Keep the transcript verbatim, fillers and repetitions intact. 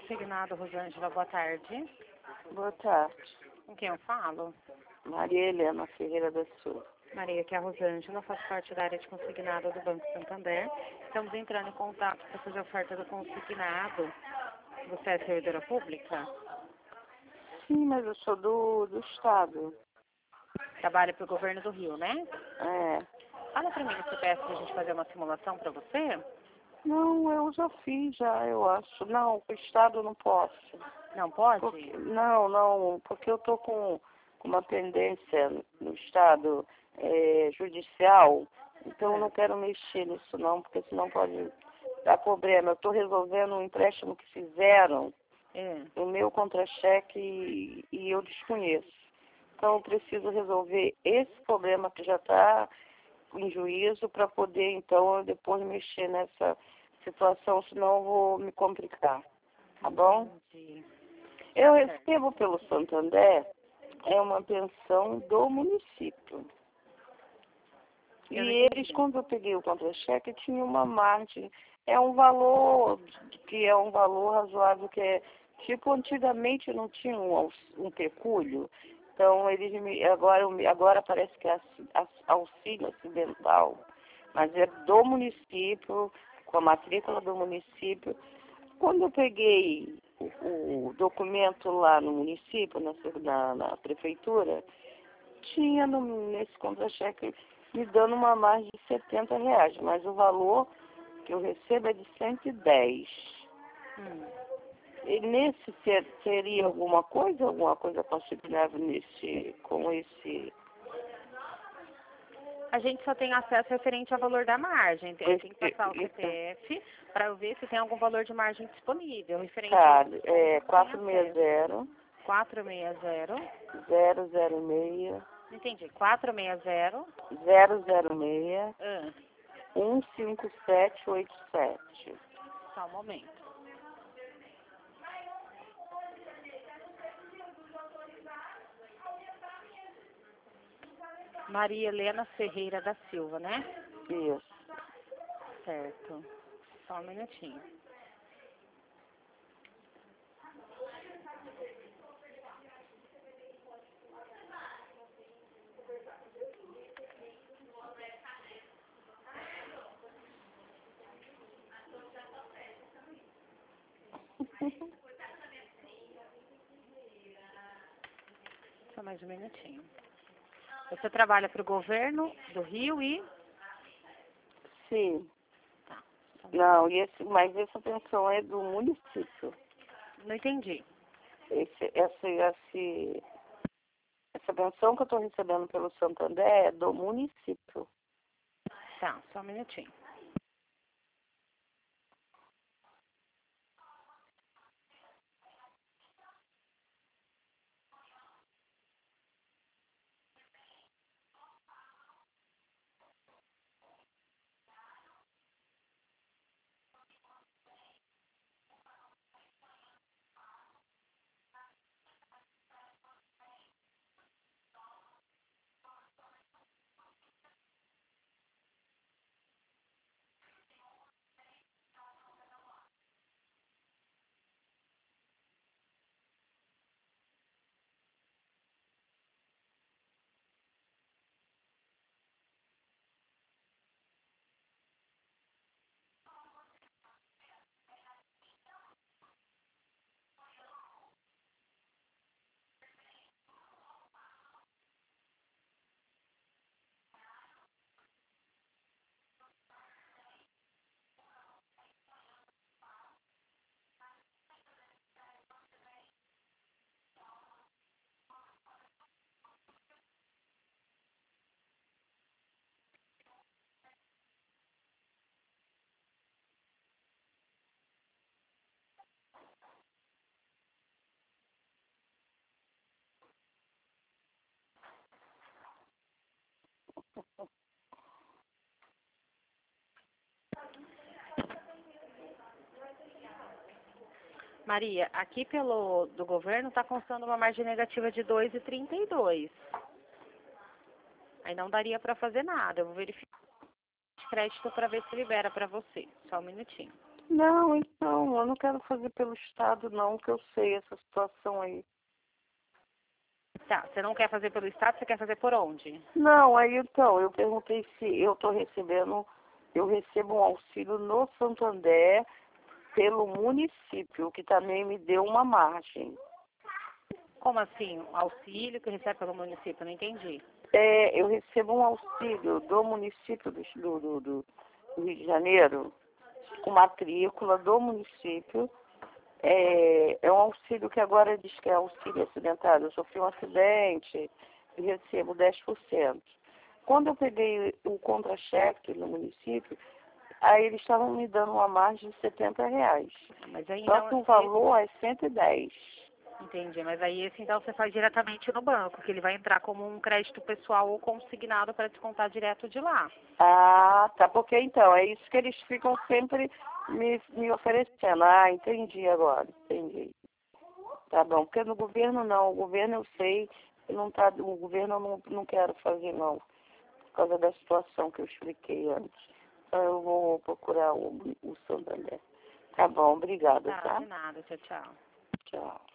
Consignado, Rosângela, boa tarde. Boa tarde. Com quem eu falo? Maria Helena Ferreira da Silva. Maria, aqui é a Rosângela, faço parte da área de consignado do Banco Santander. Estamos entrando em contato para fazer a oferta do consignado. Você é servidora pública? Sim, mas eu sou do, do Estado. Trabalha para o governo do Rio, né? É. Fala para mim o C P F para a gente fazer uma simulação para você. Não, eu já fiz, já, eu acho. Não, o Estado não posso. Não pode? Porque, não, não, porque eu estou com, com uma pendência no Estado é, judicial, então eu não quero mexer nisso não, porque senão pode dar problema. Eu estou resolvendo um empréstimo que fizeram É. no meu contra-cheque e, e eu desconheço. Então eu preciso resolver esse problema que já está em juízo para poder, então, eu depois mexer nessa situação, senão eu vou me complicar. Tá bom? Entendi. Eu recebo pelo Santander, é uma pensão do município. E Eu não eles, entendi. quando eu peguei o contra-cheque, tinha uma margem. É um valor, que é um valor razoável, que é, tipo, antigamente não tinha um, aux- um pecúlio. Então, eles me, agora, eu me- agora parece que é aci- as- auxílio acidental. Mas é do município, com a matrícula do município. Quando eu peguei o, o documento lá no município, na, na, na prefeitura, tinha no, nesse contra-cheque me dando uma margem de setenta reais, mas o valor que eu recebo é de cento e dez. Hum. E nesse ter, teria alguma coisa, alguma coisa consignada nesse, com esse... A gente só tem acesso referente ao valor da margem. Tem, tem que passar o C P Esse- F para eu ver se tem algum valor de margem disponível. Referente Tá, ao desconto, é não tem quatrocentos e acesso. sessenta, quatrocentos e sessenta, zero zero seis, não entendi, quatrocentos e sessenta, zero zero seis, ah, um cinco sete oito sete. só um momento. Maria Helena Ferreira da Silva, né? Isso. Certo. Só um minutinho. Só mais um minutinho. Você trabalha para o governo do Rio e... Sim. Tá. Não, e esse, mas essa pensão é do município. Não entendi. Esse, essa, esse, essa pensão que eu estou recebendo pelo Santander é do município. Tá, só um minutinho. Maria, aqui pelo do governo está constando uma margem negativa de dois vírgula trinta e dois. Aí não daria para fazer nada. Eu vou verificar o crédito para ver se libera para você. Só um minutinho. Não, então, eu não quero fazer pelo Estado, não, que eu sei essa situação aí. Tá, você não quer fazer pelo Estado, você quer fazer por onde? Não, aí então, eu perguntei se eu estou recebendo, eu recebo um auxílio no Santander pelo município, que também me deu uma margem. Como assim? Auxílio que recebe pelo município? Não entendi. É, eu recebo um auxílio do município do, do, do, do Rio de Janeiro, com matrícula do município. É, é um auxílio que agora diz que é auxílio acidentário. Eu sofri um acidente e recebo dez por cento. Quando eu peguei o contra-cheque no município, aí eles estavam me dando uma margem de setenta reais. Mas aí Só então, que o valor é cento e dez. entendi, mas aí esse então você faz diretamente no banco, que ele vai entrar como um crédito pessoal ou consignado para descontar direto de lá. Ah, tá, porque então, é isso que eles ficam sempre me, me oferecendo. Ah, entendi agora, entendi. Tá bom, porque no governo não, o governo eu sei que não tá, o governo eu não, não quero fazer não, por causa da situação que eu expliquei antes. Então eu vou procurar o, o Santander. Tá bom, obrigada, Tá, tá? de nada, tchau, tchau. Tchau.